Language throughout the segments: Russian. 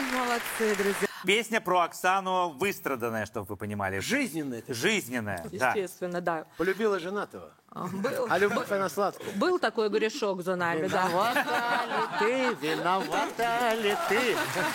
Ой, молодцы, друзья. Песня про Оксану выстраданная, чтобы вы понимали. Жизненная. Жизненная, да. Естественно, да. Полюбила женатого. Был, А любовь она сладкая. был такой грешок за нами, да. Виновата ли ты?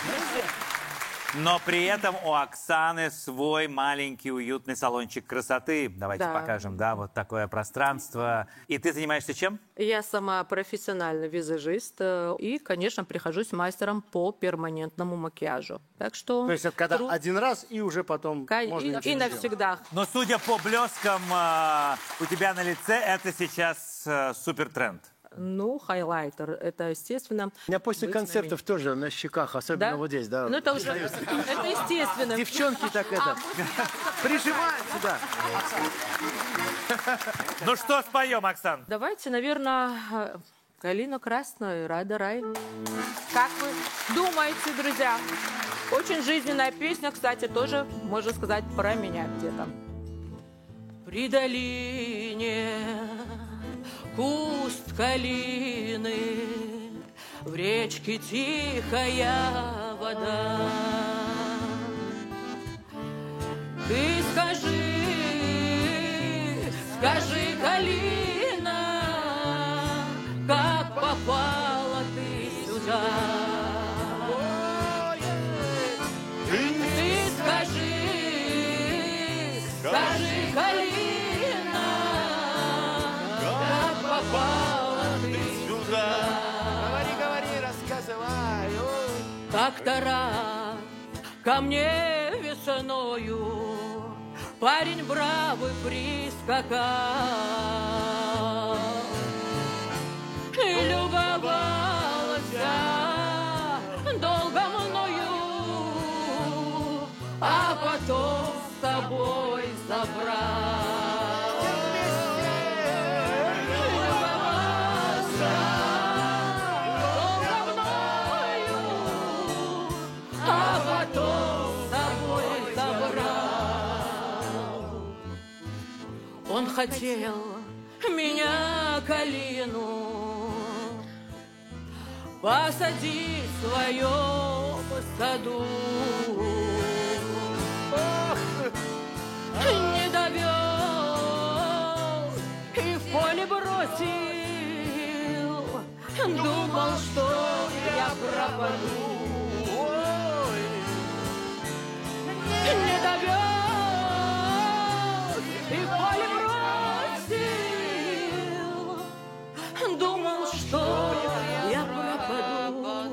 Но при этом у Оксаны свой маленький уютный салончик красоты. Давайте Да. покажем, да, вот такое пространство. И ты занимаешься чем? Я сама профессиональный визажист и, конечно, прихожусь мастером по перманентному макияжу. Так что... То есть это когда труд- один раз и уже потом можно и ничего не делать. навсегда. Но судя по блескам у тебя на лице, это сейчас супер тренд. Ну, хайлайтер, это естественно. У меня после быть концертов тоже на щеках, особенно Да? вот здесь, да. Ну, это уже, это естественно. Девчонки так это прижимают сюда. Ну что споем, Оксан? Давайте, наверное, «Калина красная, рада рай». Как вы думаете, друзья? Очень жизненная песня, кстати, тоже, можно сказать, про меня где-то. При долине куст калины, в речке тихая вода. Ты скажи, скажи, калина, как попала ты сюда? Ты скажи, скажи, калина, как попала ты сюда? Говори, рассказывай. Как-то раз ко мне весною парень бравый прискакал и любовался долго мною, а потом с собой забрал. Он хотел меня, калину, посадить в своем саду. Не довез и в поле бросил. Думал, что я пропаду. Не довез и в поле бросил. Думал, что я пропаду.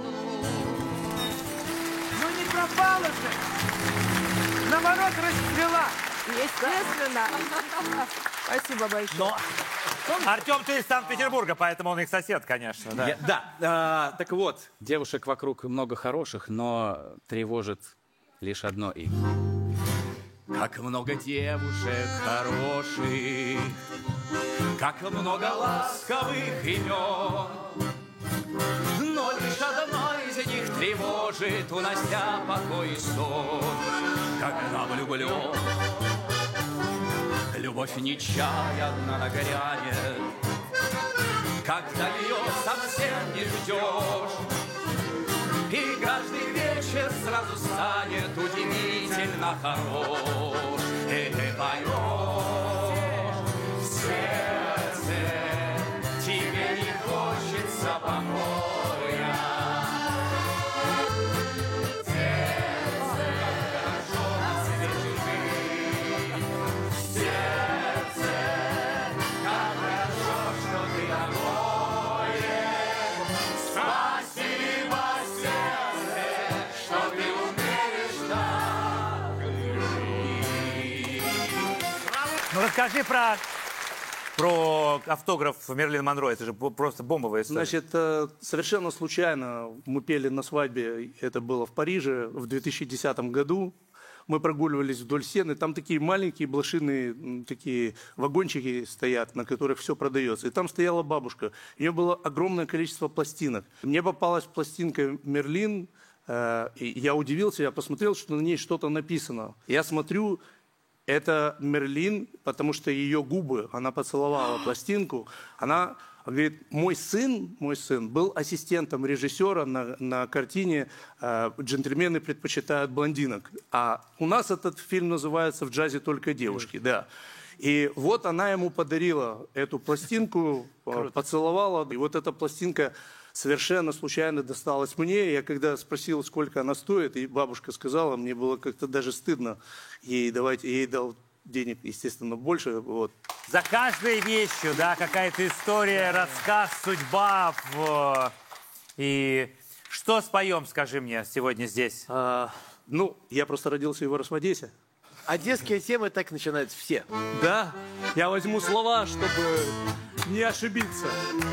Ну не пропала же. Наоборот, расцвела. Естественно. Спасибо большое. Но Артем, ты из Санкт-Петербурга, поэтому он их сосед, конечно. Да. Так вот, девушек вокруг много хороших, но тревожит лишь одно их. Как много девушек хороших, как много ласковых имен, но лишь одна из них тревожит, унося покой и сон. Когда влюблен, любовь нечаянно нагрянет, когда ее совсем не ждешь, и каждый вечер сразу станет удивительно хорош. И ты поешь в сердце, тебе не хочется покоя. В сердце хорошо на свете жить. В сердце как хорошо, что ты такое. Спасибо, сердце, что ты умеешь так любить. Ну расскажи про автограф Мерлин Монро. Это же просто бомбовая история. Значит, совершенно случайно мы пели на свадьбе, это было в Париже в 2010 году. Мы прогуливались вдоль Сены, там такие маленькие блошиные такие вагончики стоят, на которых все продается. И там стояла бабушка, у нее было огромное количество пластинок. Мне попалась пластинка Мерлин, и я удивился, я посмотрел, что на ней что-то написано. Я смотрю, это Мерлин, потому что ее губы, она поцеловала пластинку, она Он говорит, мой сын был ассистентом режиссера на картине «Джентльмены предпочитают блондинок». А у нас этот фильм называется «В джазе только девушки». Да. И вот она ему подарила эту пластинку, поцеловала. И вот эта пластинка совершенно случайно досталась мне. Я когда спросил, сколько она стоит, и бабушка сказала, мне было как-то даже стыдно ей давать. Ей дал денег, естественно, больше. Вот. За каждой вещью, да, какая-то история, рассказ, судьба. И что споем, скажи мне, сегодня здесь? Ну, я просто родился и вырос в Одессе. Одесские темы так начинаются все. Да, я возьму слова, чтобы не ошибиться.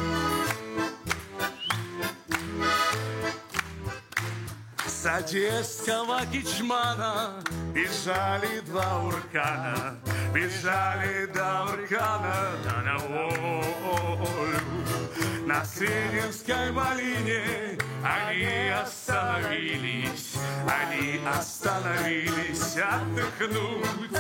С одесского кичмана бежали два уркана, бежали до уркана, да на волю. На Сыринской малине они остановились отдохнуть.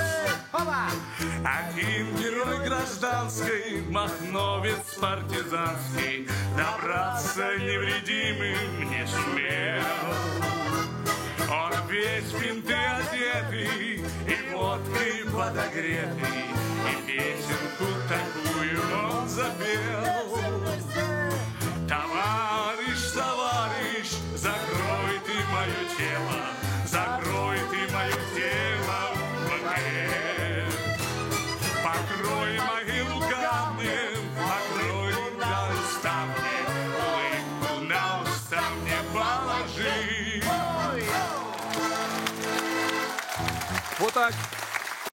Один герой гражданской, махновец партизанский, добраться невредимым не сумел. Он весь в бинты одетый и водкой подогретый, и песенку такую он запел. Товарищ, товарищ, закрой ты мое тело, закрой ты мое тело в мгле. Покрой могилу камнем, покрой на уста мне, улыбку на уста мне положи. Вот так.